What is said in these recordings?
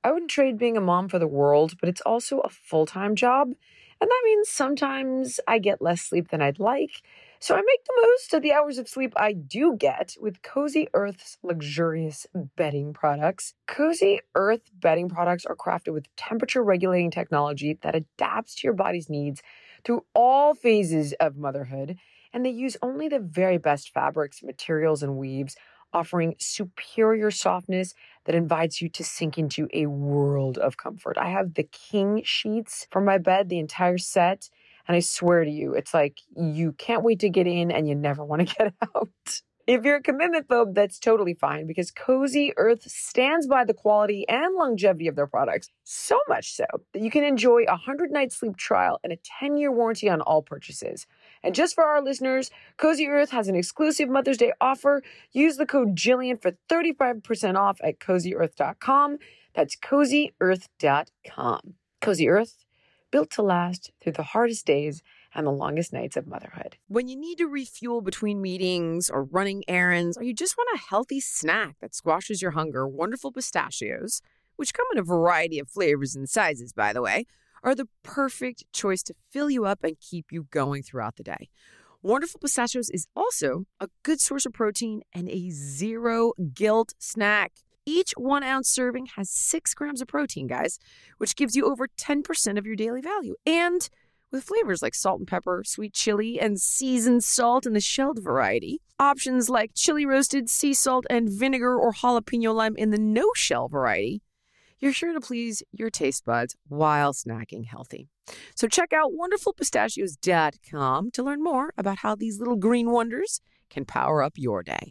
I wouldn't trade being a mom for the world, but it's also a full-time job. And that means sometimes I get less sleep than I'd like. So I make the most of the hours of sleep I do get with Cozy Earth's luxurious bedding products. Cozy Earth bedding products are crafted with temperature regulating technology that adapts to your body's needs through all phases of motherhood. And they use only the very best fabrics, materials, and weaves, offering superior softness that invites you to sink into a world of comfort. I have the king sheets for my bed, the entire set, and I swear to you, it's like you can't wait to get in and you never want to get out. If you're a commitment phobe, that's totally fine because Cozy Earth stands by the quality and longevity of their products. So much so that you can enjoy a 100-night sleep trial and a 10-year warranty on all purchases. And just for our listeners, Cozy Earth has an exclusive Mother's Day offer. Use the code Jillian for 35% off at CozyEarth.com. That's CozyEarth.com. Cozy Earth, built to last through the hardest days and the longest nights of motherhood. When you need to refuel between meetings or running errands, or you just want a healthy snack that squashes your hunger, Wonderful Pistachios, which come in a variety of flavors and sizes, by the way, are the perfect choice to fill you up and keep you going throughout the day. Wonderful Pistachios is also a good source of protein and a zero guilt snack. Each 1 ounce serving has 6 grams of protein, guys, which gives you over 10% of your daily value. And with flavors like salt and pepper, sweet chili, and seasoned salt in the shelled variety. Options like chili roasted, sea salt, and vinegar or jalapeno lime in the no-shell variety. You're sure to please your taste buds while snacking healthy. So check out wonderfulpistachios.com to learn more about how these little green wonders can power up your day.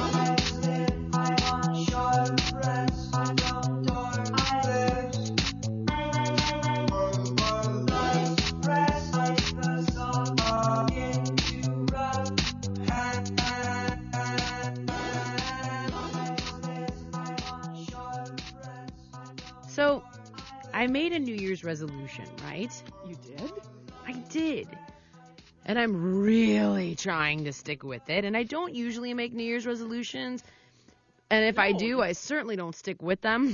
So, I made a New Year's resolution, right? You did? I did. And I'm really trying to stick with it. And I don't usually make New Year's resolutions. And if I do, I certainly don't stick with them.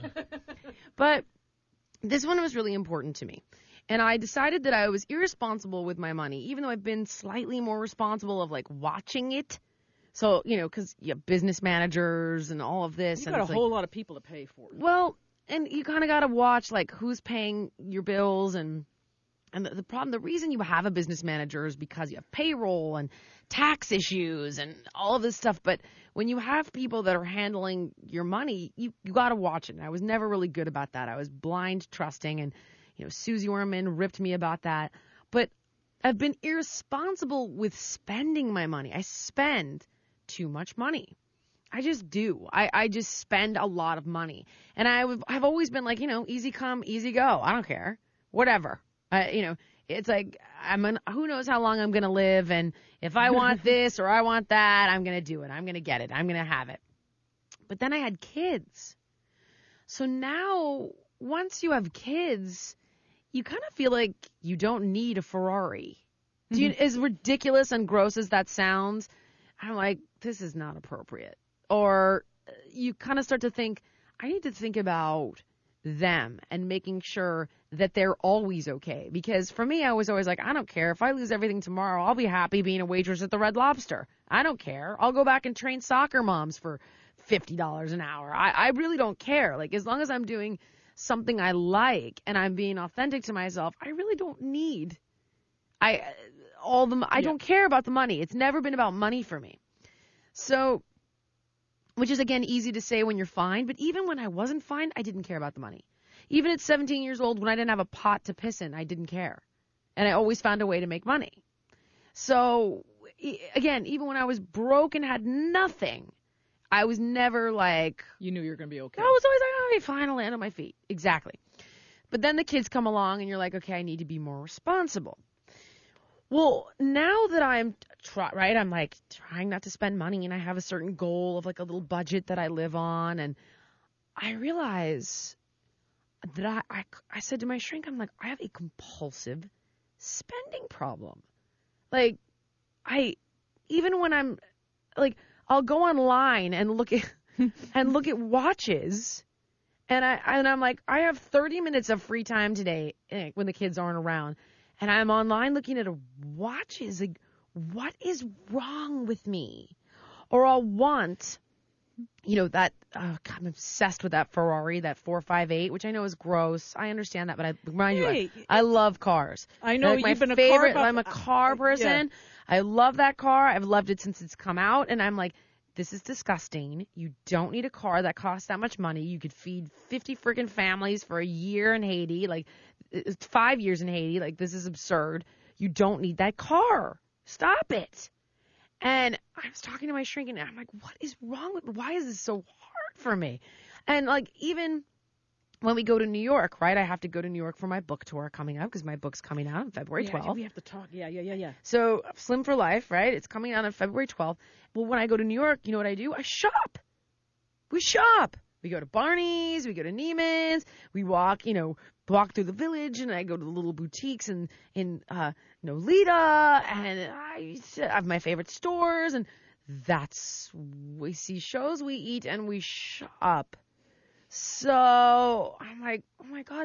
But this one was really important to me. And I decided that I was irresponsible with my money, even though I've been slightly more responsible of, like, watching it. So, you know, because you have business managers and all of this. You got a whole lot of people to pay for it. Well, and you kind of got to watch, like, who's paying your bills. And the problem, the reason you have a business manager is because you have payroll and tax issues and all of this stuff. But when you have people that are handling your money, you got to watch it. And I was never really good about that. I was blind trusting. And, you know, Susie Orman ripped me about that. But I've been irresponsible with spending my money. I spend too much money. I just do. I just spend a lot of money. And I've always been like, you know, easy come, easy go. I don't care. Whatever. You know, it's like, who knows how long I'm going to live. And if I want this or I want that, I'm going to do it. I'm going to get it. I'm going to have it. But then I had kids. So now, once you have kids, you kind of feel like you don't need a Ferrari. As ridiculous and gross as that sounds, I'm like, this is not appropriate. Or you kind of start to think, I need to think about them and making sure that they're always okay. Because for me, I was always like, I don't care. If I lose everything tomorrow, I'll be happy being a waitress at the Red Lobster. I don't care. I'll go back and train soccer moms for $50 an hour. I really don't care. Like, as long as I'm doing something I like and I'm being authentic to myself, I really don't need I don't care about the money. It's never been about money for me. So, which is, again, easy to say when you're fine. But even when I wasn't fine, I didn't care about the money. Even at 17 years old, when I didn't have a pot to piss in, I didn't care. And I always found a way to make money. So, again, even when I was broke and had nothing, I was never like... You knew you were going to be okay. I was always like, oh, okay, fine, I'll land on my feet. Exactly. But then the kids come along and you're like, okay, I need to be more responsible. Well, now that I'm like trying not to spend money and I have a certain goal of like a little budget that I live on. And I realize that I said to my shrink, I'm like, I have a compulsive spending problem. Like even when I'm like, I'll go online and look at watches And I'm like, I have 30 minutes of free time today when the kids aren't around. And I'm online looking at a watches. Like, what is wrong with me? Or I'll want, that, God, I'm obsessed with that Ferrari, that 458, which I know is gross. I understand that, but I remind you, I love cars. I know like you've been I'm a car person. Yeah. I love that car. I've loved it since it's come out. And I'm like, this is disgusting. You don't need a car that costs that much money. You could feed 50 freaking families for a year in Haiti, like 5 years in Haiti. Like, this is absurd. You don't need that car. Stop it. And I was talking to my shrink, and I'm like, what is wrong with me? Why is this so hard for me? And, like, even when we go to New York, right? I have to go to New York for my book tour coming up because my book's coming out on February 12th. Yeah, we have to talk. Yeah. So Slim for Life, right? It's coming out on February 12th. Well, when I go to New York, you know what I do? I shop. We shop. We go to Barney's. We go to Neiman's. We walk through the village, and I go to the little boutiques in Nolita, and I have my favorite stores, and we see shows, we eat, and we shop. So I'm like, oh my God,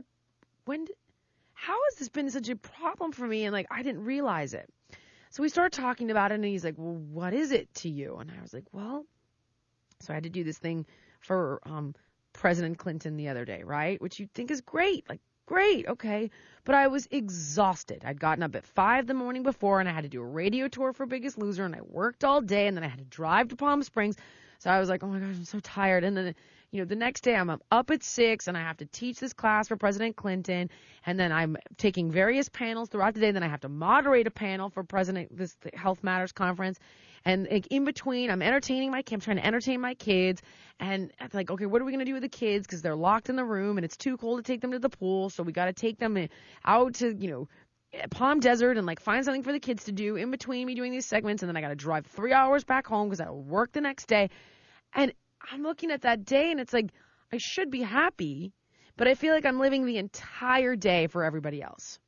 how has this been such a problem for me? And like, I didn't realize it. So we started talking about it, and he's like, well, what is it to you? And I was like, well, so I had to do this thing for President Clinton the other day, right? Which you'd think is great. Like, great, okay. But I was exhausted. I'd gotten up at 5 the morning before, and I had to do a radio tour for Biggest Loser, and I worked all day, and then I had to drive to Palm Springs. So I was like, oh my gosh, I'm so tired. And then, the next day I'm up at 6, and I have to teach this class for President Clinton, and then I'm taking various panels throughout the day. Then I have to moderate a panel for the Health Matters conference. And in between, I'm trying to entertain my kids. And it's like, okay, what are we going to do with the kids? Because they're locked in the room, and it's too cold to take them to the pool. So we got to take them out to, Palm Desert and like find something for the kids to do in between me doing these segments. And then I got to drive 3 hours back home because I work the next day. And I'm looking at that day, and it's like, I should be happy, but I feel like I'm living the entire day for everybody else.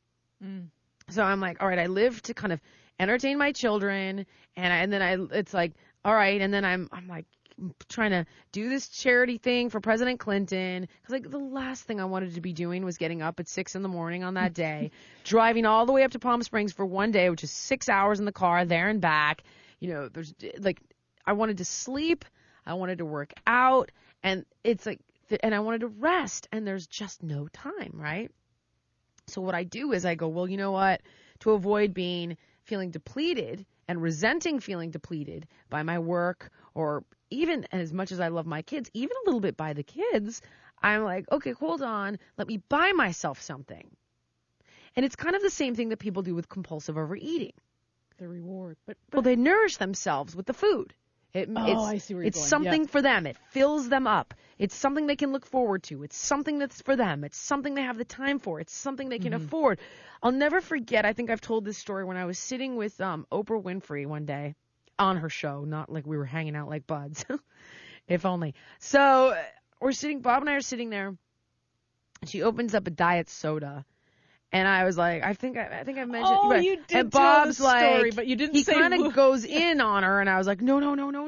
So I'm like, all right, I live to kind of entertain my children, it's like, all right, and then I'm like trying to do this charity thing for President Clinton, because like the last thing I wanted to be doing was getting up at 6 a.m. on that day, driving all the way up to Palm Springs for one day, which is 6 hours in the car there and back. There's like, I wanted to sleep, I wanted to work out, and it's like, and I wanted to rest, and there's just no time, right? So what I do is I go, well, you know what? To avoid feeling depleted and resenting feeling depleted by my work, or even as much as I love my kids, even a little bit by the kids, I'm like, okay, hold on, let me buy myself something. And it's kind of the same thing that people do with compulsive overeating. The reward. But well, they nourish themselves with the food. I see where you're it's going. something for them. It fills them up. It's something they can look forward to. It's something that's for them. It's something they have the time for. It's something they can afford. I'll never forget, I think I've told this story, when I was sitting with Oprah Winfrey one day on her show, not like we were hanging out like buds, if only. So Bob and I are sitting there, and she opens up a diet soda. And I was like, I think I mentioned. Oh, you did and tell Bob's the story, like, but you didn't he say. He kind of goes in on her, and I was like, no.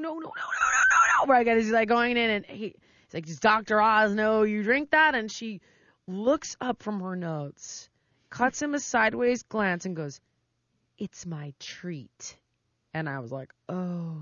Right, he's like going in, and he's like, does Dr. Oz know you drink that? And she looks up from her notes, cuts him a sideways glance, and goes, it's my treat. And I was like, oh,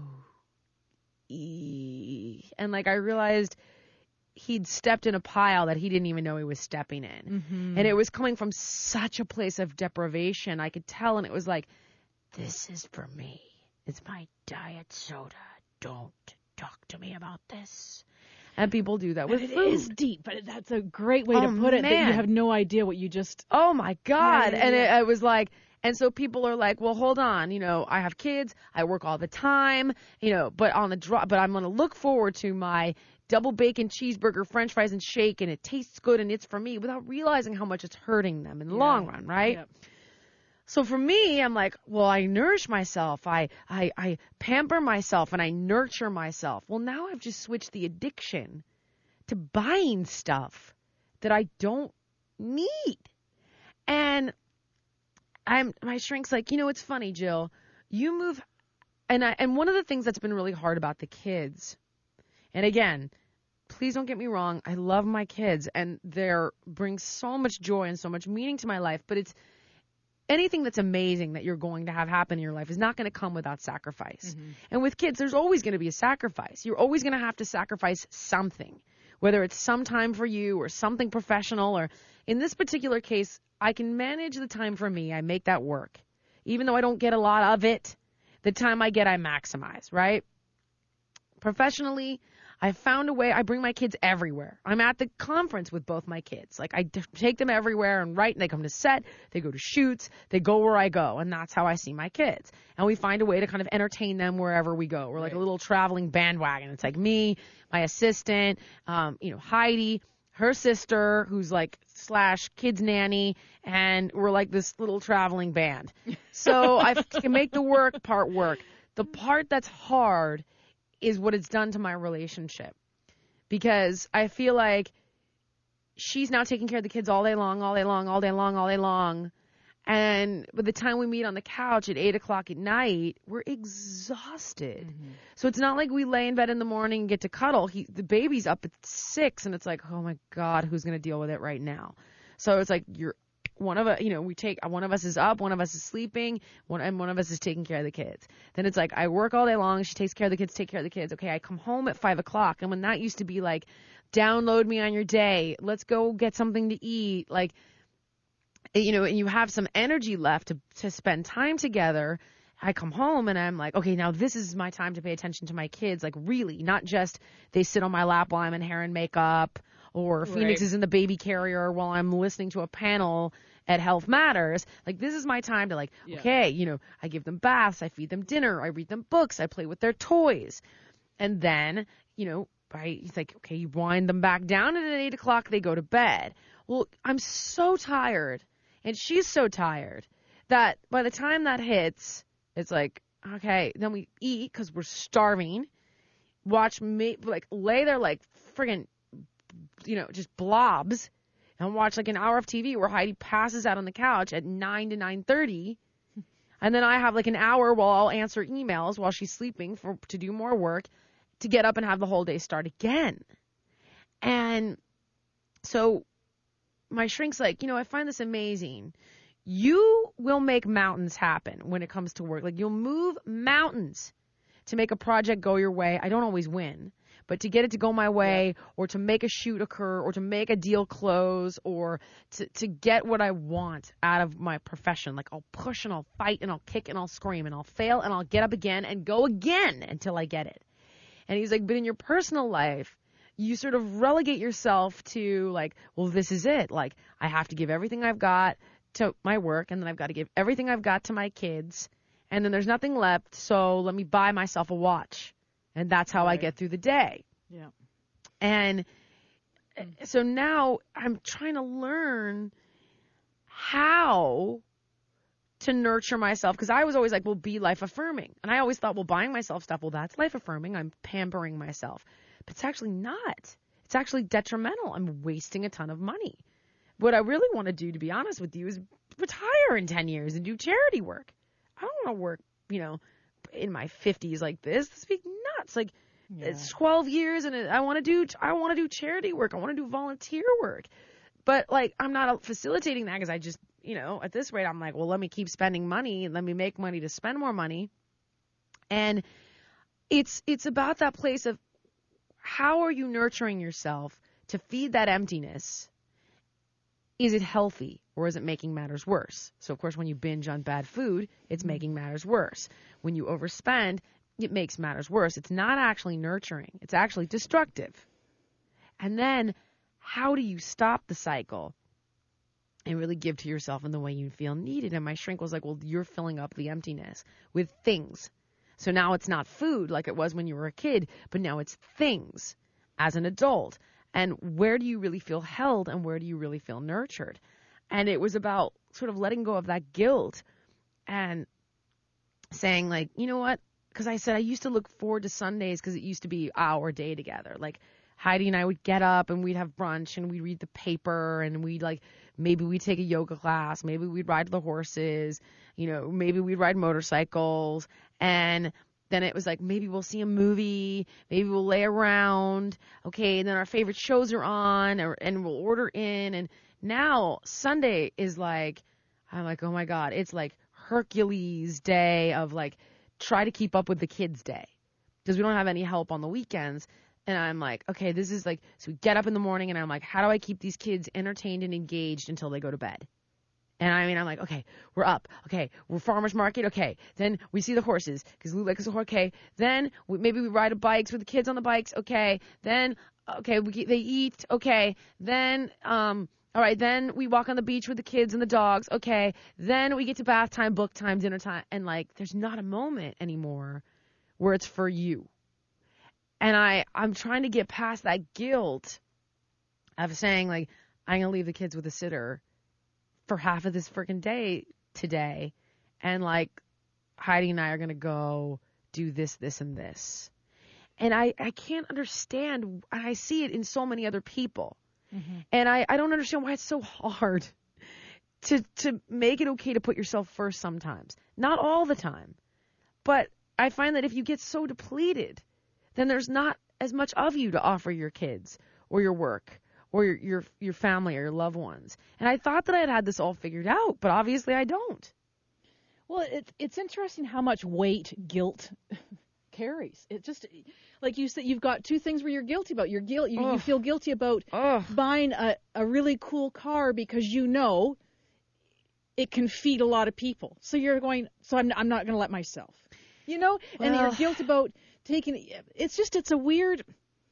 and like I realized he'd stepped in a pile that he didn't even know he was stepping in. And it was coming from such a place of deprivation. I could tell, and it was like, this is for me. It's my diet soda. Don't talk to me about this. And people do that with food. It is deep, but that's a great way to put it, that you have no idea what you just... Oh, my God. And it was like... And so people are like, well, hold on, I have kids, I work all the time, but but I'm going to look forward to my double bacon cheeseburger, French fries, and shake, and it tastes good, and it's for me, without realizing how much it's hurting them in the long run, right? Yeah. So for me, I'm like, well, I nourish myself, I pamper myself, and I nurture myself. Well, now I've just switched the addiction to buying stuff that I don't need. And my shrink's like, it's funny, Jill, you move, and one of the things that's been really hard about the kids, and again, please don't get me wrong. I love my kids and they're bring so much joy and so much meaning to my life. But it's anything that's amazing that you're going to have happen in your life is not going to come without sacrifice. Mm-hmm. And with kids, there's always going to be a sacrifice. You're always going to have to sacrifice something, whether it's some time for you or something professional. Or in this particular case, I can manage the time for me. I make that work. Even though I don't get a lot of it, the time I get, I maximize, right? Professionally, I found a way. I bring my kids everywhere. I'm at the conference with both my kids. Like, I take them everywhere and they come to set, they go to shoots, they go where I go, and that's how I see my kids. And we find a way to kind of entertain them wherever we go. We're like a little traveling bandwagon. It's like me, my assistant, Heidi, her sister, who's like / kids nanny, and we're like this little traveling band. So I can make the work part work. The part that's hard is what it's done to my relationship, because I feel like she's now taking care of the kids all day long. And by the time we meet on the couch at 8:00 at night, we're exhausted. Mm-hmm. So it's not like we lay in bed in the morning and get to cuddle. The baby's up at 6, and it's like, oh my God, who's going to deal with it right now? So it's like one of us is up, one of us is sleeping, one of us is taking care of the kids. Then it's like, I work all day long, she takes care of the kids, take care of the kids. Okay, I come home at 5:00, and when that used to be like, download me on your day, let's go get something to eat, like, and you have some energy left to spend time together. I come home and I'm like, okay, now this is my time to pay attention to my kids, like really, not just they sit on my lap while I'm in hair and makeup, or Phoenix is in the baby carrier while I'm listening to a panel at Health Matters. Like, this is my time to okay, I give them baths, I feed them dinner, I read them books, I play with their toys. And then, it's like, okay, you wind them back down, and at 8:00 they go to bed. Well, I'm so tired, and she's so tired, that by the time that hits, it's like, okay, then we eat because we're starving, lay there like friggin', just blobs, and watch like an hour of TV where Heidi passes out on the couch at 9 to 9:30. And then I have like an hour while I'll answer emails while she's sleeping to do more work, to get up and have the whole day start again. And so my shrink's like, I find this amazing. You will make mountains happen when it comes to work. Like, you'll move mountains to make a project go your way. I don't always win, but to get it to go my way, or to make a shoot occur, or to make a deal close, or to get what I want out of my profession. Like, I'll push and I'll fight and I'll kick and I'll scream and I'll fail and I'll get up again and go again until I get it. And he's like, but in your personal life, you sort of relegate yourself to like, well, this is it. Like, I have to give everything I've got to my work, and then I've got to give everything I've got to my kids, and then there's nothing left, so let me buy myself a watch. And that's how I get through the day. Yeah. And so now I'm trying to learn how to nurture myself, because I was always like, well, be life affirming. And I always thought, well, buying myself stuff, well, that's life affirming. I'm pampering myself. But it's actually not. It's actually detrimental. I'm wasting a ton of money. What I really want to do, to be honest with you, is retire in 10 years and do charity work. I don't want to work, in my 50s like this. This would be nuts. Like, it's 12 years, and I want to do charity work. I want to do volunteer work. But like, I'm not facilitating that, because I just, at this rate, I'm like, well, let me keep spending money and let me make money to spend more money. And it's about that place of, how are you nurturing yourself to feed that emptiness? Is it healthy, or is it making matters worse? So, of course, when you binge on bad food, it's making matters worse. When you overspend, it makes matters worse. It's not actually nurturing. It's actually destructive. And then, how do you stop the cycle and really give to yourself in the way you feel needed? And my shrink was like, well, you're filling up the emptiness with things. So now it's not food like it was when you were a kid, but now it's things as an adult. And where do you really feel held, and where do you really feel nurtured? And it was about sort of letting go of that guilt and saying, like, you know what? Because I said I used to look forward to Sundays because it used to be our day together. Like, Heidi and I would get up and we'd have brunch and we'd read the paper, and maybe we'd take a yoga class, maybe we'd ride the horses, maybe we'd ride motorcycles. And Then it was like, maybe we'll see a movie, maybe we'll lay around, okay, and then our favorite shows are on, and we'll order in. And now Sunday is like, I'm like, oh my God, it's like Hercules day of like, try to keep up with the kids' day, because we don't have any help on the weekends. And I'm like, okay, this is like, so we get up in the morning and I'm like, how do I keep these kids entertained and engaged until they go to bed? And I mean, I'm like, okay, we're up. Okay, we're farmer's market. Okay, then we see the horses because Lou likes the horse. Okay, then maybe we ride bikes with the kids on the bikes. Okay, then, okay, they eat. Okay, then, all right, then we walk on the beach with the kids and the dogs. Okay, then we get to bath time, book time, dinner time. And like, there's not a moment anymore where it's for you. And I'm trying to get past that guilt of saying, like, I'm going to leave the kids with a sitter for half of this freaking day today. And, like, Heidi and I are going to go do this, this, and this. And I can't understand. And I see it in so many other people. Mm-hmm. And I don't understand why it's so hard to make it okay to put yourself first sometimes. Not all the time. But I find that if you get so depleted, then there's not as much of you to offer your kids or your work or your family or your loved ones. And I thought that I had this all figured out, but obviously I don't. Well, it's interesting how much weight guilt carries. It just, like you said, you've got two things where you're guilty about. You feel guilty about buying a really cool car because you know it can feed a lot of people. So you're going, so I'm not going to let myself, and you're guilt about taking, it's a weird,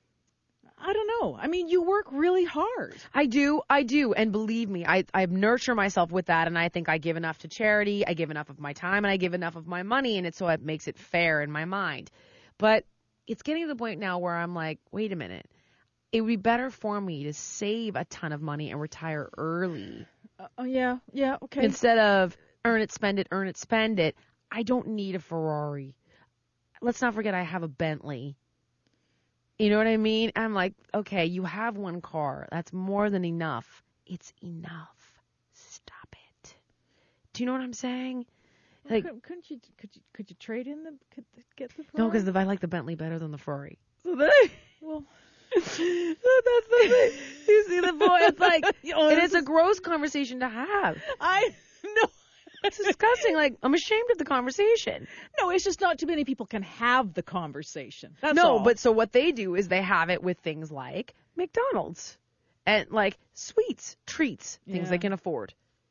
I don't know. I mean, you work really hard. I do. And believe me, I nurture myself with that. And I think I give enough to charity. I give enough of my time and I give enough of my money. And so it makes it fair in my mind. But it's getting to the point now where I'm like, wait a minute. It would be better for me to save a ton of money and retire early. Yeah. Okay. Instead of earn it, spend it. I don't need a Ferrari. Let's not forget I have a Bentley. You know what I mean? I'm like, okay, you have one car. That's more than enough. It's enough. Stop it. Do you know what I'm saying? Like, could you trade in get the Ferrari? No, because I like the Bentley better than the Ferrari. So well, that's the thing. You see the point? It's like, and it's a gross conversation to have. I know. It's disgusting. Like, I'm ashamed of the conversation. No, it's just not too many people can have the conversation. That's all. But so what they do is they have it with things like McDonald's and like sweets, treats, things they can afford.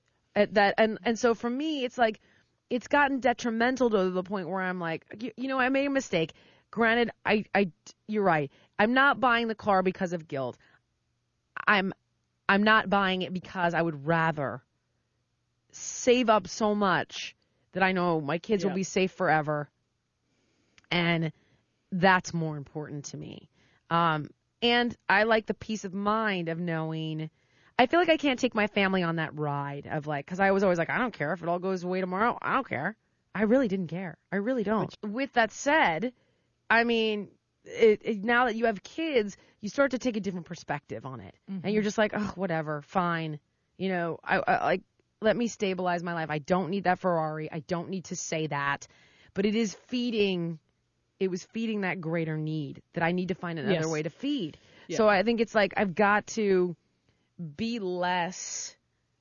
And so for me, it's like, it's gotten detrimental to the point where I'm like, I made a mistake. Granted, you're right. I'm not buying the car because of guilt. I'm not buying it because I would rather save up so much that I know my kids will be safe forever. And that's more important to me. And I like the peace of mind of knowing, I feel like I can't take my family on that ride of like, because I was always like, I don't care if it all goes away tomorrow. I don't care. I really didn't care. I really don't. With that said, I mean, now that you have kids, you start to take a different perspective on it. Mm-hmm. And you're just like, oh, whatever, fine. I like, let me stabilize my life. I don't need that Ferrari. I don't need to say that. But it was feeding that greater need that I need to find another way to feed. Yeah. So I think it's like I've got to be less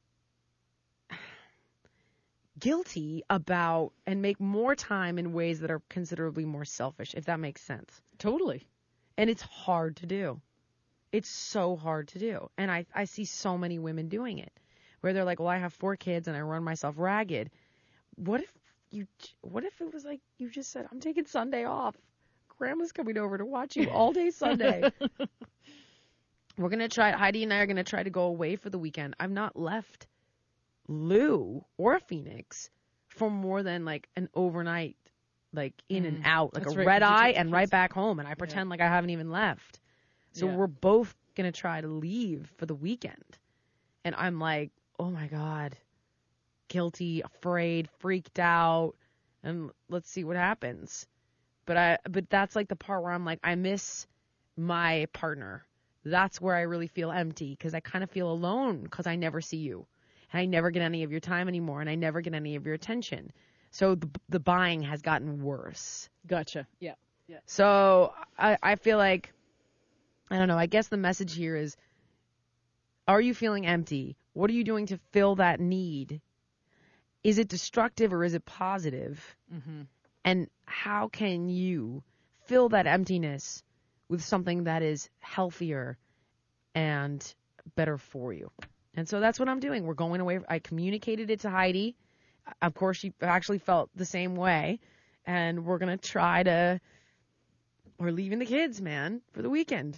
guilty about and make more time in ways that are considerably more selfish, if that makes sense. Totally. And it's hard to do. It's so hard to do. And I see so many women doing it where they're like, well, I have 4 kids and I run myself ragged. What if it was like you just said, I'm taking Sunday off. Grandma's coming over to watch you all day Sunday. We're going to try, Heidi and I are going to try to go away for the weekend. I've not left Lou or Phoenix for more than like an overnight, like in and out, like a red eye and right back home. And I pretend like I haven't even left. So we're both going to try to leave for the weekend. And I'm like, oh my God, guilty, afraid, freaked out, and let's see what happens. But that's like the part where I'm like, I miss my partner. That's where I really feel empty because I kind of feel alone because I never see you and I never get any of your time anymore and I never get any of your attention. So the buying has gotten worse. Gotcha. Yeah. So I feel like, I don't know, I guess the message here is, are you feeling empty? What are you doing to fill that need? Is it destructive or is it positive? Mm-hmm. And how can you fill that emptiness with something that is healthier and better for you? And so that's what I'm doing. We're going away. I communicated it to Heidi. Of course, she actually felt the same way. And we're going to try to, we're leaving the kids, man, for the weekend.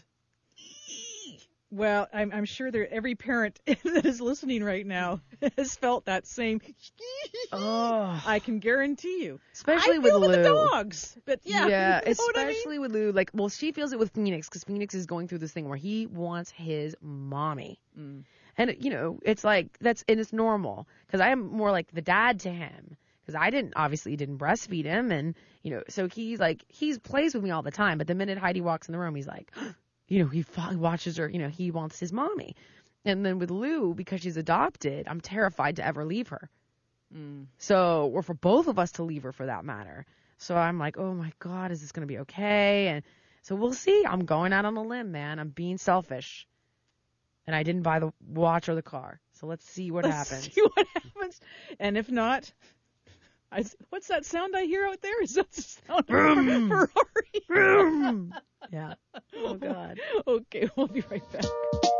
Well, I'm sure that every parent that is listening right now has felt that same. Oh, I can guarantee you, especially with Lou. With the dogs, but yeah, you know especially with Lou. Like, well, she feels it with Phoenix because Phoenix is going through this thing where he wants his mommy, and you know, it's like and it's normal because I am more like the dad to him because I didn't breastfeed him, and you know, so he plays with me all the time. But the minute Heidi walks in the room, he's like. You know, he watches her, you know, he wants his mommy. And then with Lou, because she's adopted, I'm terrified to ever leave her. So, or for both of us to leave her for that matter. So I'm like, oh my God, is this going to be okay? And so we'll see. I'm going out on a limb, man. I'm being selfish. And I didn't buy the watch or the car. So let's see what happens. See what happens. And if not, what's that sound I hear out there? Is that the sound of a Ferrari? Yeah. Oh, God. Okay, we'll be right back.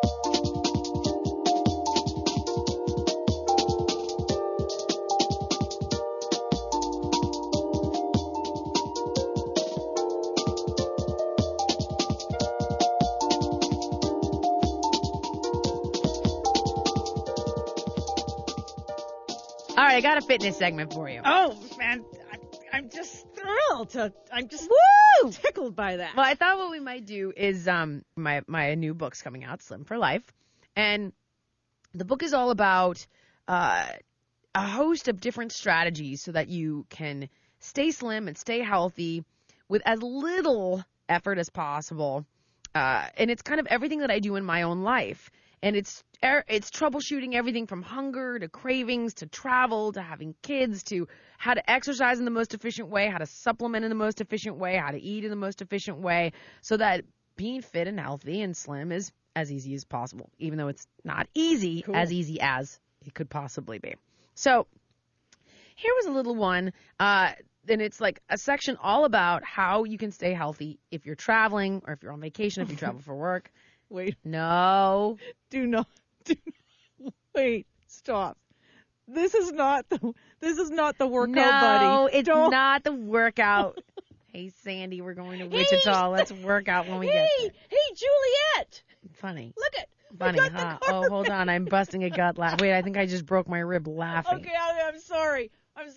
All right, I got a fitness segment for you. Oh, man. I'm just thrilled I'm just tickled by that. Well, I thought what we might do is my new book's coming out, Slim for Life. And the book is all about a host of different strategies so that you can stay slim and stay healthy with as little effort as possible. And it's kind of everything that I do in my own life. And it's troubleshooting everything from hunger to cravings to travel to having kids to how to exercise in the most efficient way, how to supplement in the most efficient way, how to eat in the most efficient way so that being fit and healthy and slim is as easy as possible, even though it's not easy, as easy as it could possibly be. So here was a little one, and it's like a section all about how you can stay healthy if you're traveling or if you're on vacation, if you travel for work. Wait. No. Do not. Wait. Stop. This is not the workout, buddy. No, it's not the workout. Hey, Sandy, we're going to Wichita. Let's work out when we get there. Hey, Juliet. Funny. Look at. Funny, huh? Oh, hold on. I'm busting a gut laugh. Wait, I think I just broke my rib laughing. Okay, I'm sorry.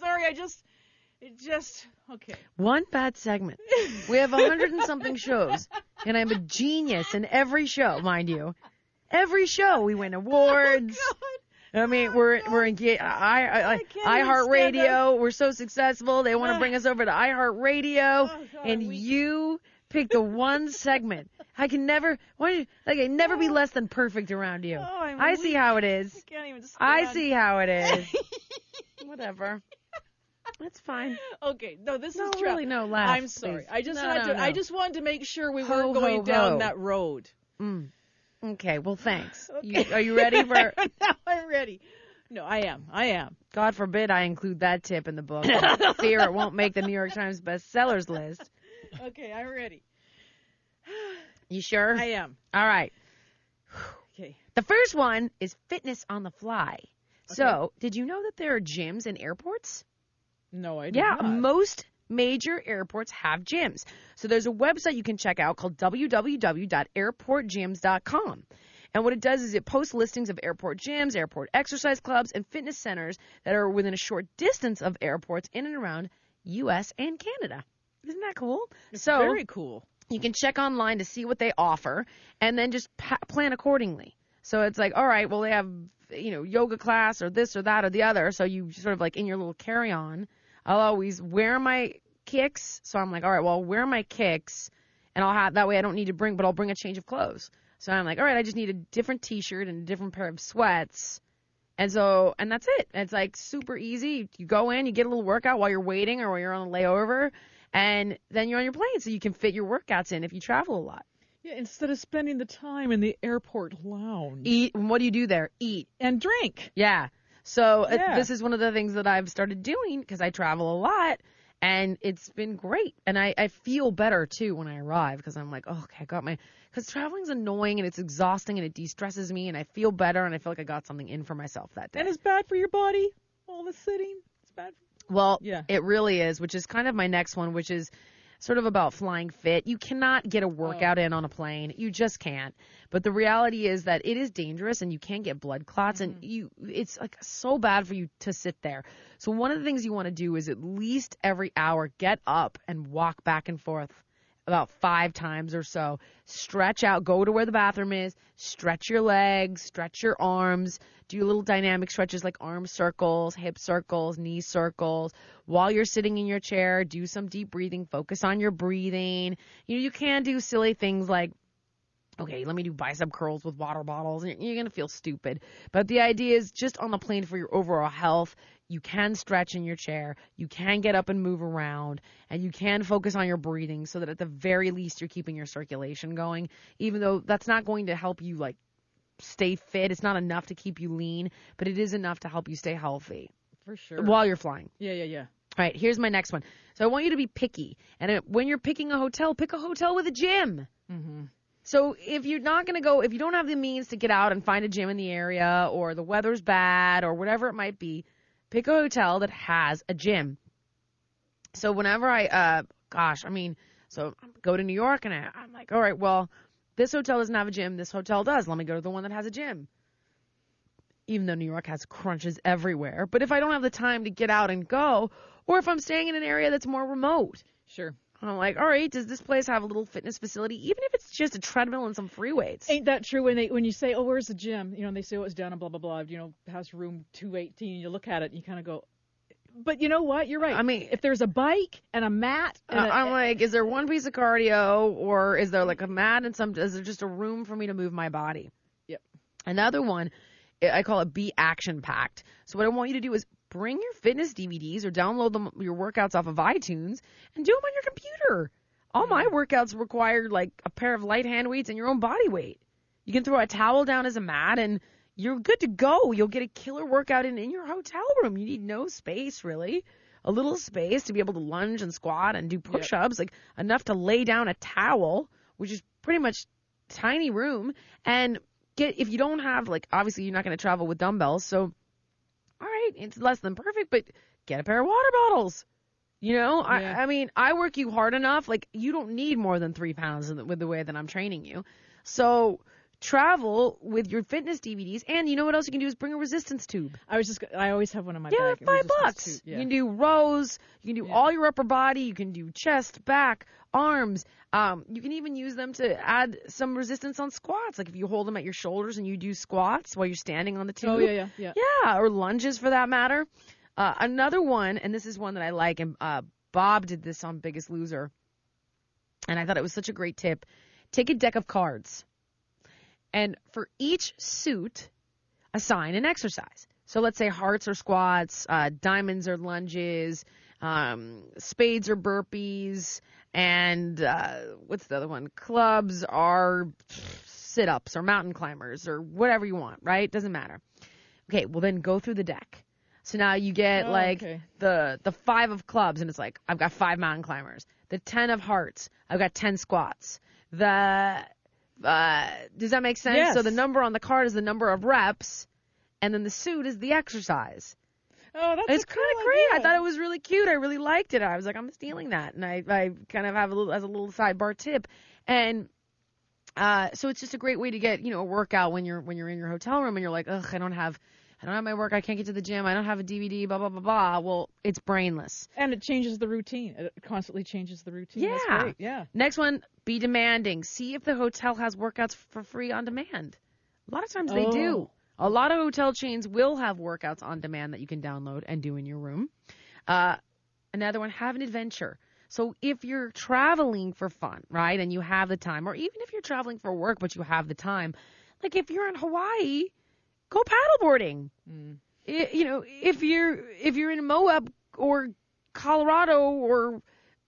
Okay. One bad segment. We have 100 and something shows, and I'm a genius in every show, mind you. Every show we win awards. Oh, God. I mean, we're in iHeartRadio. We're so successful. They want to bring us over to iHeartRadio, and you pick the one segment. I can never be less than perfect around you. I see how it is. I can't even stand. I see how it is. Whatever. That's fine. Okay, no, this is true. Really no laugh. I'm sorry. Please. I just wanted to make sure we weren't going down that road. Okay, well, thanks. Okay. Are you ready for? Now I'm ready. No, I am. God forbid I include that tip in the book. I fear it won't make the New York Times bestsellers list. Okay, I'm ready. You sure? I am. All right. Okay. The first one is fitness on the fly. Okay. So, did you know that there are gyms in airports? No, I did not. Most major airports have gyms. So there's a website you can check out called www.airportgyms.com. And what it does is it posts listings of airport gyms, airport exercise clubs, and fitness centers that are within a short distance of airports in and around U.S. and Canada. Isn't that cool? It's very cool. You can check online to see what they offer and then just plan accordingly. So it's like, all right, well, they have, yoga class or this or that or the other. So you sort of like in your little carry-on, I'll always wear my kicks. So I'm like, all right, well, I'll wear my kicks and that way I don't need to but I'll bring a change of clothes. So I'm like, all right, I just need a different t-shirt and a different pair of sweats And that's it. It's like super easy. You go in, you get a little workout while you're waiting or while you're on a layover, and then you're on your plane, so you can fit your workouts in if you travel a lot. Yeah, instead of spending the time in the airport lounge. Eat. And what do you do there? Eat. And drink. Yeah. So this is one of the things that I've started doing because I travel a lot, and it's been great. And I feel better, too, when I arrive because I'm like, oh, okay, I got because traveling's annoying and it's exhausting and it de-stresses me, and I feel better and I feel like I got something in for myself that day. And it's bad for your body, all the sitting. It's bad for Well, it really is, which is kind of my next one, which is sort of about flying fit. You cannot get a workout in on a plane. You just can't. But the reality is that it is dangerous and you can get blood clots and it's like so bad for you to sit there. So one of the things you want to do is at least every hour get up and walk back and forth about 5 times or so. Stretch out, go to where the bathroom is, stretch your legs, stretch your arms, do little dynamic stretches like arm circles, hip circles, knee circles. While you're sitting in your chair, do some deep breathing, focus on your breathing. You can do silly things like, okay, let me do bicep curls with water bottles. You're going to feel stupid. But the idea is just on the plane for your overall health, you can stretch in your chair, you can get up and move around, and you can focus on your breathing so that at the very least you're keeping your circulation going, even though that's not going to help you like stay fit. It's not enough to keep you lean, but it is enough to help you stay healthy. For sure. While you're flying. Yeah. All right, here's my next one. So I want you to be picky. And when you're picking a hotel, pick a hotel with a gym. Mm-hmm. So if you're not going to go, if you don't have the means to get out and find a gym in the area or the weather's bad or whatever it might be, pick a hotel that has a gym. So whenever I go to New York and I'm like, all right, well, this hotel doesn't have a gym. This hotel does. Let me go to the one that has a gym. Even though New York has crunches everywhere. But if I don't have the time to get out and go, or if I'm staying in an area that's more remote. Sure. I'm like, all right, does this place have a little fitness facility? Even if it's just a treadmill and some free weights. Ain't that true when you say, oh, where's the gym? And they say, oh, it's down and blah, blah, blah. House room 218. You look at it and you kind of go, but you know what? You're right. I mean, if there's a bike and a mat. I'm like, is there one piece of cardio or is there like a mat and is there just a room for me to move my body? Yep. Another one, I call it be action packed. So what I want you to do is bring your fitness DVDs or download your workouts off of iTunes and do them on your computer. All my workouts require like a pair of light hand weights and your own body weight. You can throw a towel down as a mat and you're good to go. You'll get a killer workout in your hotel room. You need no space, really. A little space to be able to lunge and squat and do push-ups, like enough to lay down a towel, which is pretty much tiny room. And if you don't have, like, obviously you're not going to travel with dumbbells, so all right, it's less than perfect, but get a pair of water bottles. I mean, I work you hard enough. Like, you don't need more than 3 pounds with the way that I'm training you. So travel with your fitness DVDs, and you know what else you can do is bring a resistance tube. I always have one in my bag. Yeah, $5. Yeah. You can do rows. You can do all your upper body. You can do chest, back, arms. You can even use them to add some resistance on squats. Like if you hold them at your shoulders and you do squats while you're standing on the tube. Oh, yeah. Yeah, or lunges for that matter. Another one, and this is one that I like, and Bob did this on Biggest Loser, and I thought it was such a great tip. Take a deck of cards, and for each suit, assign an exercise. So let's say hearts or squats, diamonds or lunges, spades or burpees, and what's the other one? Clubs are sit-ups or mountain climbers or whatever you want, right? Doesn't matter. Okay, well then go through the deck. So now you get the 5 of clubs, and it's like, I've got 5 mountain climbers. The 10 of hearts, I've got 10 squats. Does that make sense? Yes. So the number on the card is the number of reps, and then the suit is the exercise. Oh, it's kind of great. I thought it was really cute. I really liked it. I was like, I'm stealing that, and I kind of have as a little sidebar tip, and so it's just a great way to get a workout when you're in your hotel room and you're like, ugh, I don't have my work. I can't get to the gym. I don't have a DVD. Blah blah blah blah. Well, it's brainless. And it changes the routine. It constantly changes the routine. Yeah. That's great. Yeah. Next one, be demanding. See if the hotel has workouts for free on demand. A lot of times they do. A lot of hotel chains will have workouts on demand that you can download and do in your room. Another one, have an adventure. So if you're traveling for fun, right, and you have the time, or even if you're traveling for work but you have the time, like if you're in Hawaii, go paddleboarding. If you're in Moab or Colorado or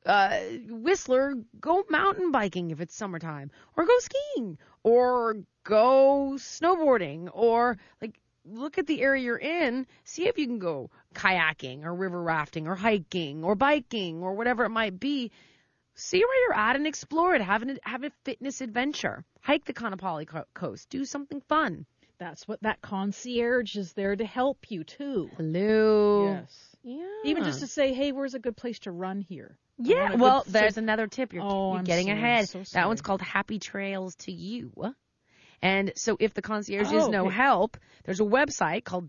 Whistler, go mountain biking if it's summertime, or go skiing, or go snowboarding, or like look at the area you're in, see if you can go kayaking or river rafting or hiking or biking or whatever it might be. See where you're at and explore it. Have a fitness adventure. Hike the Kaanapali Coast. Do something fun. That's what that concierge is there to help you too. Hello. Yes. Yeah. Even just to say, hey, where's a good place to run here? Yeah. Well, there's another tip. You're getting ahead. So that one's called Happy Trails to You. And so if the concierge is no help, there's a website called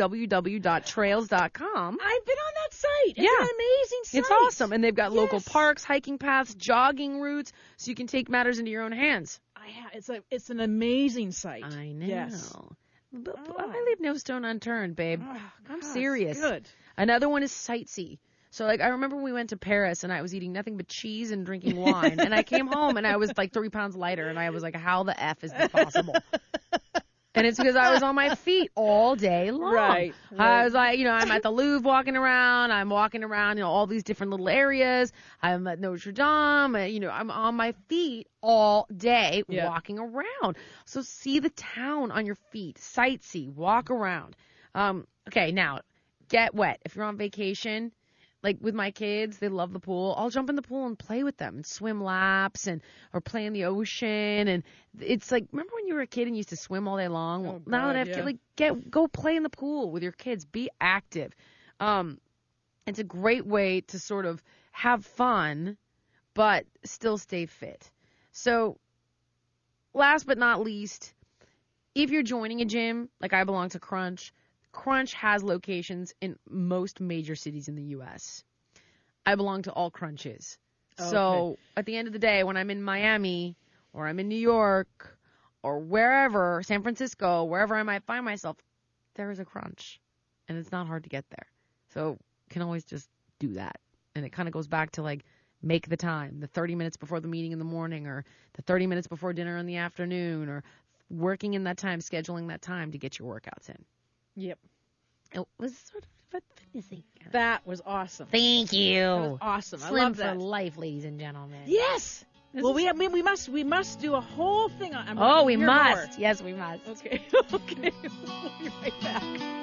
www.trails.com. I've been on that site. It's an amazing site. It's awesome. And they've got local parks, hiking paths, jogging routes, so you can take matters into your own hands. It's an amazing site. I know. Yes. But I leave no stone unturned, babe. I'm serious. Good. Another one is sightsee. So, like, I remember we went to Paris, and I was eating nothing but cheese and drinking wine. And I came home, and I was, like, 3 pounds lighter. And I was like, how the F is this possible? And it's because I was on my feet all day long. Right. I was like, I'm at the Louvre walking around. I'm walking around, all these different little areas. I'm at Notre Dame. I'm on my feet all day walking around. So see the town on your feet. Sightsee. Walk around. Okay, now, get wet. If you're on vacation, like with my kids, they love the pool. I'll jump in the pool and play with them and swim laps or play in the ocean. And it's like, remember when you were a kid and you used to swim all day long? Well, now that I have kids, go play in the pool with your kids. Be active. It's a great way to sort of have fun, but still stay fit. So last but not least, if you're joining a gym, like I belong to Crunch has locations in most major cities in the U.S. I belong to all Crunches. Okay. So at the end of the day, when I'm in Miami or I'm in New York or wherever, San Francisco, wherever I might find myself, there is a Crunch. And it's not hard to get there. So you can always just do that. And it kind of goes back to like make the time, the 30 minutes before the meeting in the morning or the 30 minutes before dinner in the afternoon or working in that time, scheduling that time to get your workouts in. Yep. It was sort of a fitnessy. That was awesome. Thank you. That was awesome. Slim I love that. for life, ladies and gentlemen. Yes. Well, we must do a whole thing on. We must. More. Yes, we must. Okay. Okay. We'll be right back.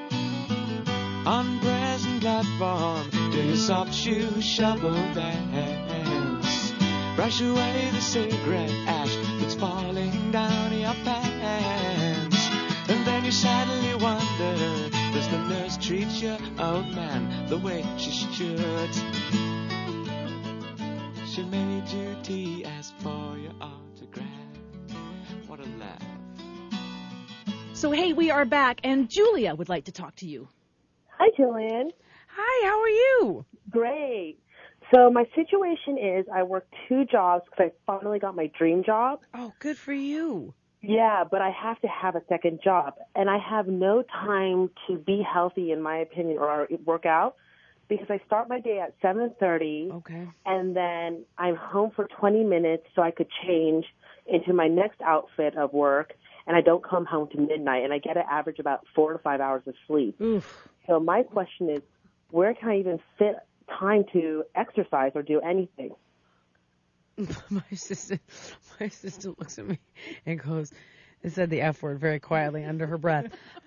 On present platform, do your soft shoe shuffle dance. Brush away the cigarette ash that's falling down your pants. And then you sadly wonder, does the nurse treat your old man the way she should? She made you tea, asked for your autograph. What a laugh. So, hey, we are back, and Julia would like to talk to you. Hi, Jillian. Hi, how are you? Great. So my situation is I work 2 jobs because I finally got my dream job. Oh, good for you. Yeah, but I have to have a second job, and I have no time to be healthy, in my opinion, or work out because I start my day at 7:30. Okay. And then I'm home for 20 minutes so I could change into my next outfit of work, and I don't come home to midnight, and I get an average about 4 to 5 hours of sleep. Oof. So my question is, where can I even fit time to exercise or do anything? My assistant looks at me and goes, and said the F word very quietly under her breath.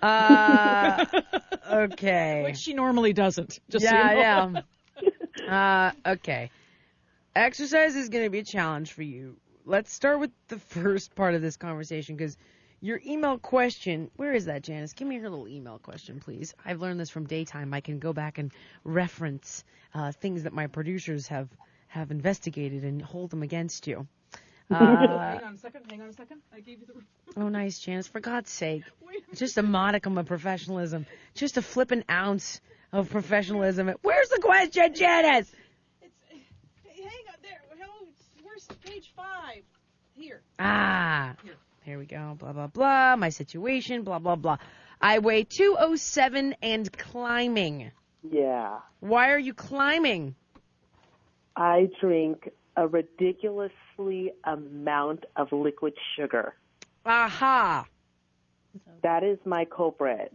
Okay. Which she normally doesn't. Just so you know. Yeah. Okay. Exercise is going to be a challenge for you. Let's start with the first part of this conversation because your email question, where is that, Janice? Give me your little email question, please. I've learned this from Daytime. I can go back and reference things that my producers have investigated and hold them against you. Hang on a second. I gave you the... Oh, nice, Janice. For God's sake. Just a modicum of professionalism. Just a flippin' ounce of professionalism. Where's the question, Janice? Hang on there. Where's page 5? Here. Here we go. Blah, blah, blah. My situation, blah, blah, blah. I weigh 207 and climbing. Yeah. Why are you climbing? I drink a ridiculously amount of liquid sugar. Aha. That is my culprit.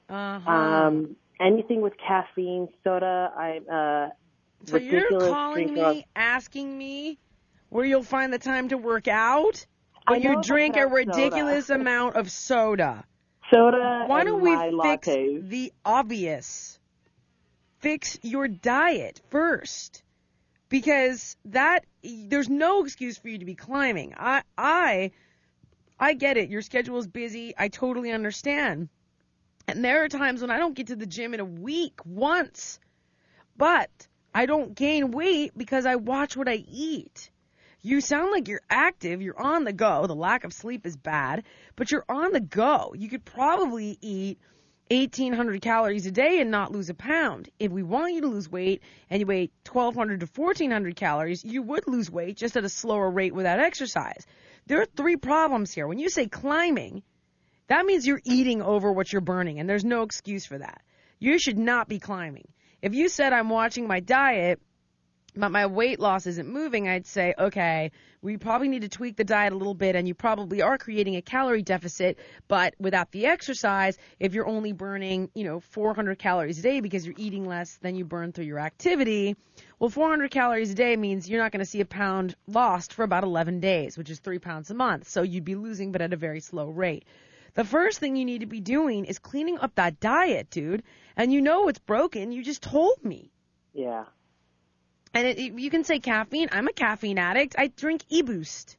Uh-huh. Anything with caffeine, soda, So you're calling me, asking me where you'll find the time to work out, but you drink a ridiculous amount of soda. Why don't we fix the obvious? Fix your diet first, because there's no excuse for you to be climbing. I get it. Your schedule is busy. I totally understand. And there are times when I don't get to the gym in a week once, but I don't gain weight because I watch what I eat. You sound like you're active. You're on the go. The lack of sleep is bad, but you're on the go. You could probably eat 1,800 calories a day and not lose a pound. If we want you to lose weight and you weigh 1,200 to 1,400 calories, you would lose weight just at a slower rate without exercise. There are 3 problems here. When you say climbing, that means you're eating over what you're burning, and there's no excuse for that. You should not be climbing. If you said I'm watching my diet, but my weight loss isn't moving, I'd say, okay, we probably need to tweak the diet a little bit, and you probably are creating a calorie deficit, but without the exercise, if you're only burning, 400 calories a day because you're eating less than you burn through your activity, well, 400 calories a day means you're not going to see a pound lost for about 11 days, which is 3 pounds a month. So you'd be losing, but at a very slow rate. The first thing you need to be doing is cleaning up that diet, dude. And you know it's broken. You just told me. Yeah. And you can say caffeine. I'm a caffeine addict. I drink E-Boost.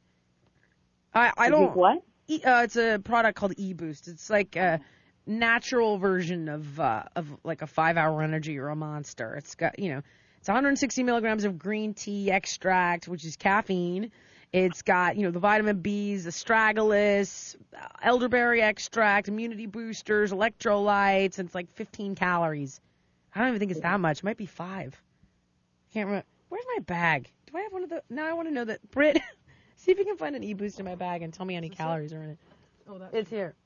I don't. Drink what? It's a product called E-Boost. It's like a natural version of like a 5-hour energy or a Monster. It's got, it's 160 milligrams of green tea extract, which is caffeine. It's got, the vitamin B's, astragalus, elderberry extract, immunity boosters, electrolytes, and it's like 15 calories. I don't even think it's that much. It might be 5. Can't remember. Where's my bag? Do I have one of the? Now I want to know that. Britt, see if you can find an E-Boost in my bag and tell me how many calories are in it. Oh, that's it's here.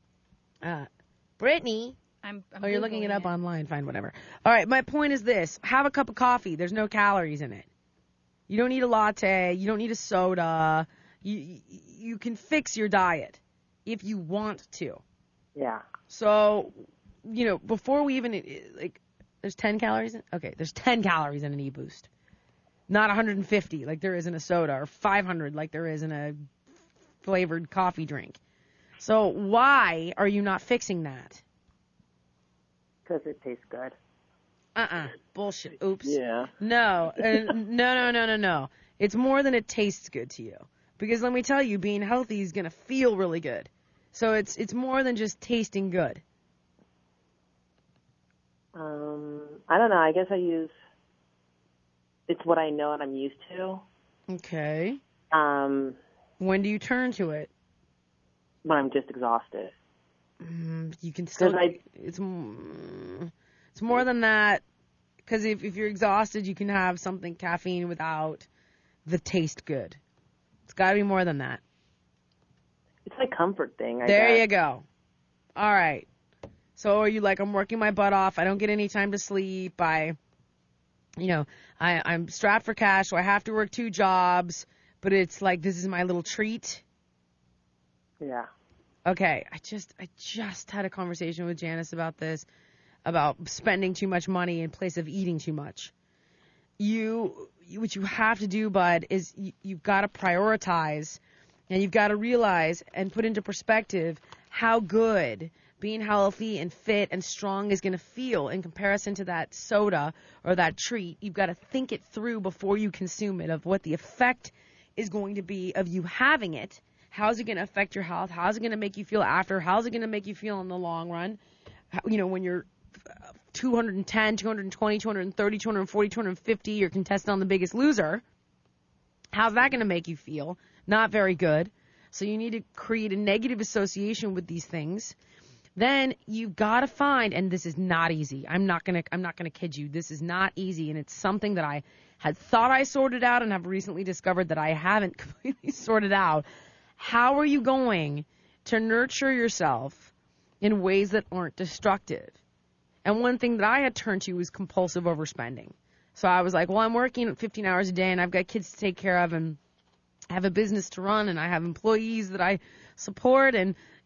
Brittany. I'm you're looking it up online. Fine, whatever. All right, my point is this. Have a cup of coffee. There's no calories in it. You don't need a latte. You don't need a soda. You can fix your diet if you want to. Yeah. So, before we even, there's 10 calories in? Okay, there's 10 calories in an E-Boost. Not 150 like there is in a soda, or 500 like there is in a flavored coffee drink. So why are you not fixing that? Because it tastes good. Bullshit. Oops. Yeah. No. No. It's more than it tastes good to you. Because let me tell you, being healthy is going to feel really good. So it's more than just tasting good. I don't know. I guess it's what I know and I'm used to. Okay. When do you turn to it? When I'm just exhausted. You can still. It's more than that. Because if you're exhausted, you can have something caffeine without the taste good. It's got to be more than that. It's a comfort thing. There you go. All right. So are you like, I'm working my butt off. I don't get any time to sleep. I'm strapped for cash, so I have to work 2 jobs. But it's like, this is my little treat. Yeah. Okay. I just had a conversation with Janice about this, about spending too much money in place of eating too much. What you have to do, bud, is you've got to prioritize, and you've got to realize and put into perspective how good being healthy and fit and strong is going to feel in comparison to that soda or that treat. You've got to think it through before you consume it, of what the effect is going to be of you having it. How's it going to affect your health? How's it going to make you feel after? How's it going to make you feel in the long run? When you're 210, 220, 230, 240, 250, you're contestant on The Biggest Loser. How's that going to make you feel? Not very good. So you need to create a negative association with these things. Then you've got to find, and this is not easy. I'm not gonna kid you. This is not easy, and it's something that I had thought I sorted out and have recently discovered that I haven't completely sorted out. How are you going to nurture yourself in ways that aren't destructive? And one thing that I had turned to was compulsive overspending. So I was like, well, I'm working 15 hours a day, and I've got kids to take care of, and I have a business to run, and I have employees that I support, and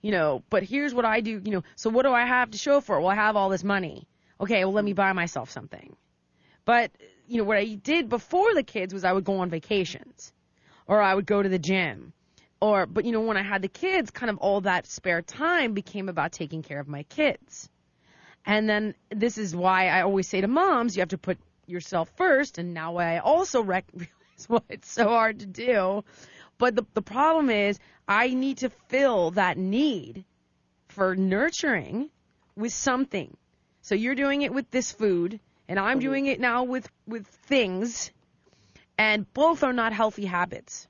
but here's what I do, so what do I have to show for it? Well, I have all this money. Okay, well, let me buy myself something. But, what I did before the kids was I would go on vacations or I would go to the gym but, when I had the kids, kind of all that spare time became about taking care of my kids. And then this is why I always say to moms, you have to put yourself first. And now I also realize why it's so hard to do. But the problem is I need to fill that need for nurturing with something. So you're doing it with this food, and I'm doing it now with things, and both are not healthy habits.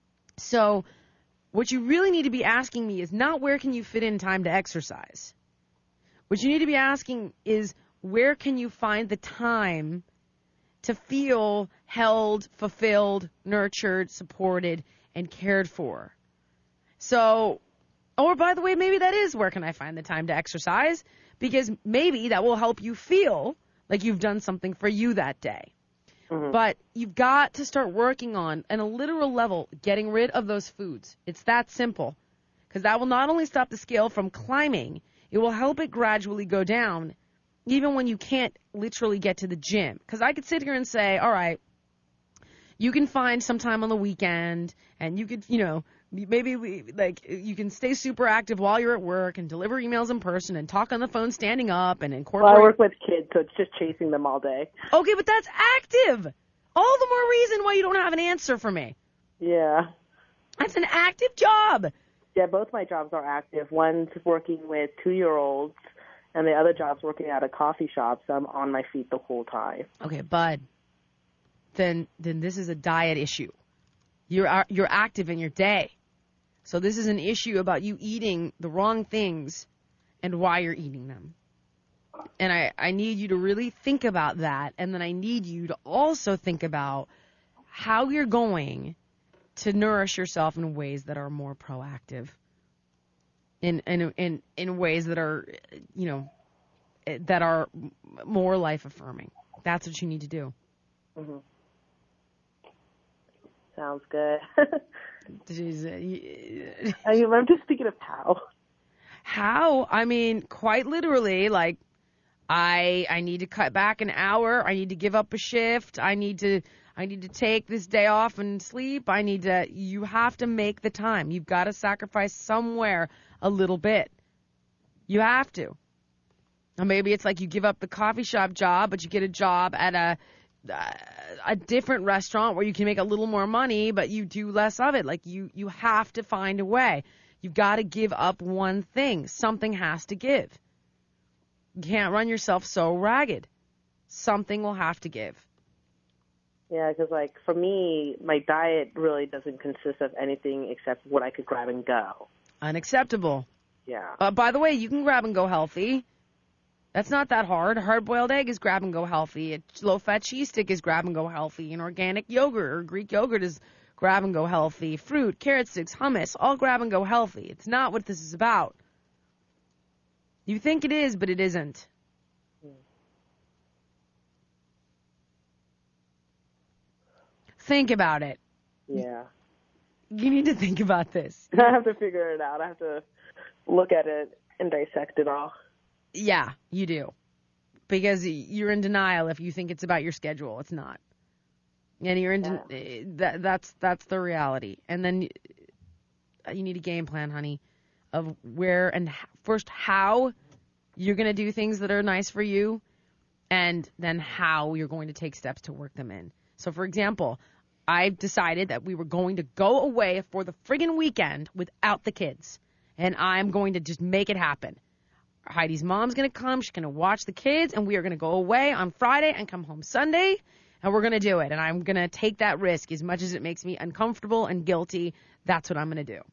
So what you really need to be asking me is not where can you fit in time to exercise. What you need to be asking is where can you find the time to feel held, fulfilled, nurtured, supported, and cared for. So, or by the way, maybe that is where can I find the time to exercise, because maybe that will help you feel like you've done something for you that day. Mm-hmm. But you've got to start working on, at a literal level, getting rid of those foods. It's that simple, because that will not only stop the scale from climbing, it will help it gradually go down, even when you can't literally get to the gym. Because I could sit here and say, all right, you can find some time on the weekend, and you could, maybe you can stay super active while you're at work and deliver emails in person and talk on the phone standing up and incorporate. Well, I work with kids, so it's just chasing them all day. Okay, but that's active. All the more reason why you don't have an answer for me. Yeah. That's an active job. Yeah, both my jobs are active. One's working with 2-year-olds, and the other job's working at a coffee shop, so I'm on my feet the whole time. Okay, bud. Then this is a diet issue. You're active in your day. So this is an issue about you eating the wrong things and why you're eating them. And I need you to really think about that, and then I need you to also think about how you're going to nourish yourself in ways that are more proactive, in ways that are, that are more life-affirming. That's what you need to do. Mm-hmm. Sounds good. I'm just thinking of how. How? I mean, quite literally, like, I need to cut back an hour. I need to give up a shift. I need to take this day off and sleep. You have to make the time. You've got to sacrifice somewhere a little bit. You have to. Or maybe it's like you give up the coffee shop job, but you get a job at a different restaurant where you can make a little more money, but you do less of it. Like you have to find a way. You've got to give up one thing. Something has to give. You can't run yourself so ragged. Something will have to give. Yeah, because, for me, my diet really doesn't consist of anything except what I could grab and go. Unacceptable. Yeah. By the way, you can grab and go healthy. That's not that hard. A hard-boiled egg is grab and go healthy. A low-fat cheese stick is grab and go healthy. An organic yogurt or Greek yogurt is grab and go healthy. Fruit, carrot sticks, hummus, all grab and go healthy. It's not what this is about. You think it is, but it isn't. Think about it. Yeah. You need to think about this. I have to figure it out. I have to look at it and dissect it all. Yeah, you do. Because you're in denial if you think it's about your schedule. It's not. And you're in that's the reality. And then you need a game plan, honey, of where and first how you're going to do things that are nice for you, and then how you're going to take steps to work them in. So, for example, I've decided that we were going to go away for the friggin' weekend without the kids, and I'm going to just make it happen. Heidi's mom's going to come. She's going to watch the kids, and we are going to go away on Friday and come home Sunday, and we're going to do it. And I'm going to take that risk as much as it makes me uncomfortable and guilty. That's what I'm going to do.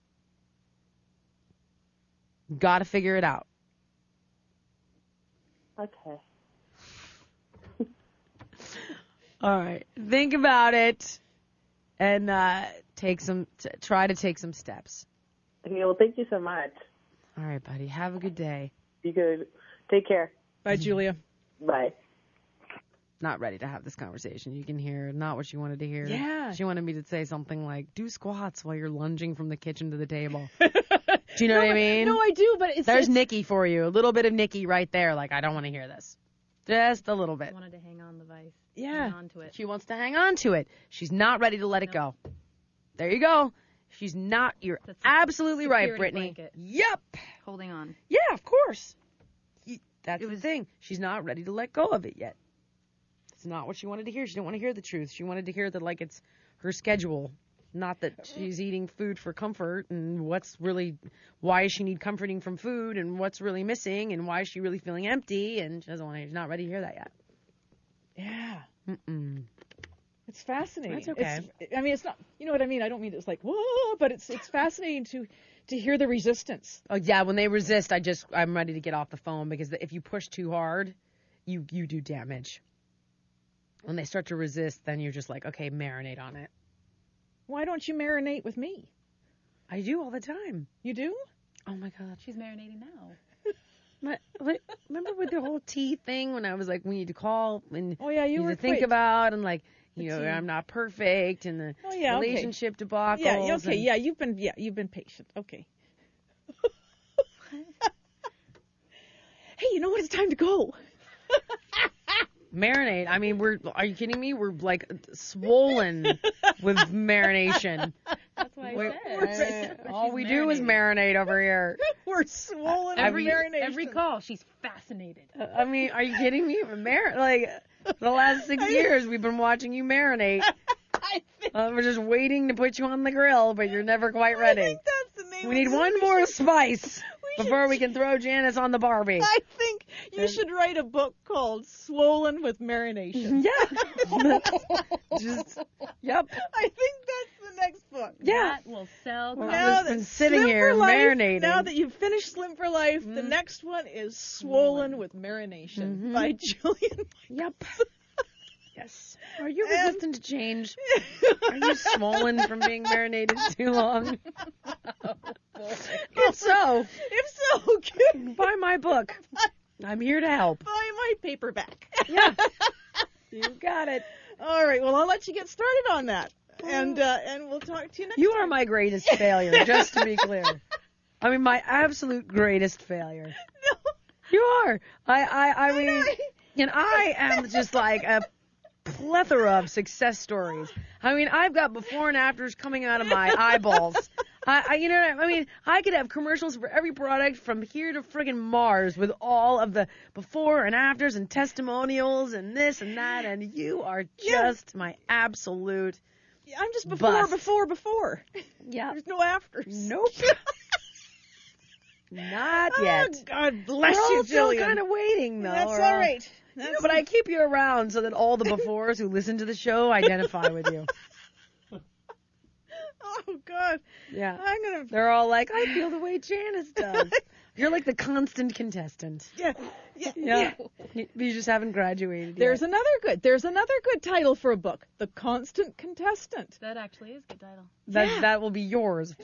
Got to figure it out. Okay. All right. Think about it and try to take some steps. Okay, well, thank you so much. All right, buddy. Have a good day. Be good. Take care. Bye, Julia. Bye. Not ready to have this conversation. You can hear not what she wanted to hear. Yeah. She wanted me to say something like, do squats while you're lunging from the kitchen to the table. Do you know what I mean? No, I do, but There's Nikki for you. A little bit of Nikki right there. Like, I don't want to hear this. Just a little bit. I wanted to hang on the vice. Yeah. Hang on to it. She wants to hang on to it. She's not ready to let it go. There you go. She's not. You're absolutely right, Brittany. Blanket. Yep. Holding on. Yeah, of course. That's the thing. She's not ready to let go of it yet. It's not what she wanted to hear. She didn't want to hear the truth. She wanted to hear that, like, it's her schedule, not that she's eating food for comfort and why does she need comforting from food and what's really missing and why is she really feeling empty, and she's not ready to hear that yet. Yeah. Mm-mm. It's fascinating. That's okay. It's not, you know what I mean? I don't mean it's like, whoa, but it's fascinating to hear the resistance. Oh, yeah, when they resist, I'm ready to get off the phone because if you push too hard, you do damage. When they start to resist, then you're just like, okay, marinate on it. Why don't you marinate with me? I do all the time. You do? Oh, my God. She's marinating now. Remember with the whole tea thing when I was like, we need to call and you need were to think quick. about and like, you know, I'm not perfect and the relationship debacle. Yeah, okay, you've been patient. Okay. Hey, you know what? It's time to go. Marinate. I mean, are you kidding me? We're like swollen with marination. That's why I said. All we do is marinate over here. We're swollen with marination. Every call, she's fascinated. I mean, are you kidding me? Like, the last 6 years, we've been watching you marinate. We're just waiting to put you on the grill, but you're never quite ready. I think that's the name. We need one more spice before we can throw Janice on the Barbie. I think you should write a book called Swollen with Marination. Yeah. Yep. I think that's the next book. Yeah. That will sell. Now I've been sitting here marinating. Now that you've finished Slim for Life, the next one is Swollen with Marination by Jillian. Yep. Yes. Are you resistant to change? Are you swollen from being marinated too long? If so, buy my book. I'm here to help. Buy my paperback. Yeah. You got it. All right. Well, I'll let you get started on that. And we'll talk to you next time. You are my greatest failure, just to be clear. I mean, my absolute greatest failure. No. You are. I mean, and I am just like a plethora of success stories. I mean, I've got before and afters coming out of my eyeballs. You know what I mean? I could have commercials for every product from here to friggin' Mars with all of the before and afters and testimonials and this and that, and you are just my absolute I'm just bust. before. Yeah. There's no afters. Nope. Not yet. Oh, God bless We're you, all still Jillian. kind of waiting, though. That's all right. But I keep you around so that all the befores who listen to the show identify with you. Oh, God. Yeah. I'm They're all like, I feel the way Janice does. You're like the constant contestant. Yeah. You just haven't graduated There's yet. another good title for a book. The Constant Contestant. That actually is a good title. That will be yours.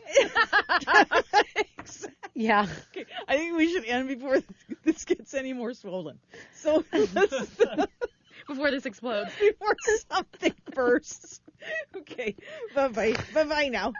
Yeah. Okay, I think we should end before this gets any more swollen. So Before this explodes. before something bursts. Okay. Bye-bye. Bye-bye now.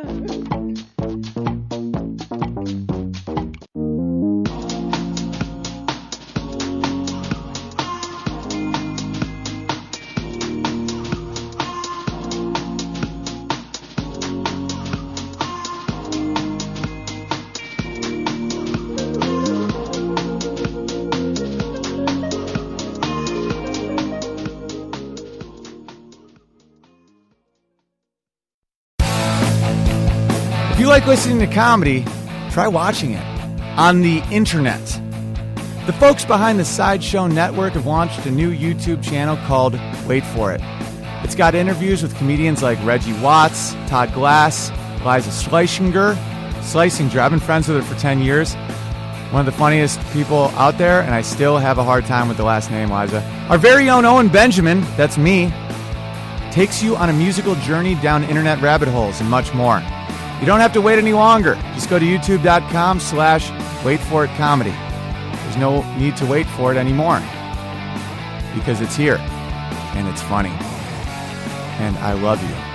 If you like listening to comedy, try watching it on the internet. The folks behind the Sideshow Network have launched a new YouTube channel called Wait For It. It's got interviews with comedians like Reggie Watts, Todd Glass, Liza Schlesinger. I've been friends with her for 10 years. One of the funniest people out there, and I still have a hard time with the last name, Liza. Our very own Owen Benjamin, that's me, takes you on a musical journey down internet rabbit holes and much more. You don't have to wait any longer. Just go to youtube.com/waitforitcomedy. There's no need to wait for it anymore because it's here and it's funny. And I love you.